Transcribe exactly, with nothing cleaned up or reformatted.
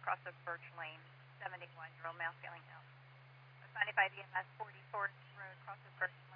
cross of Birch Lane, seventy-one, Drill Mount Feeling Hill. Responding by V M S forty-fourth Road, cross of Birch Lane.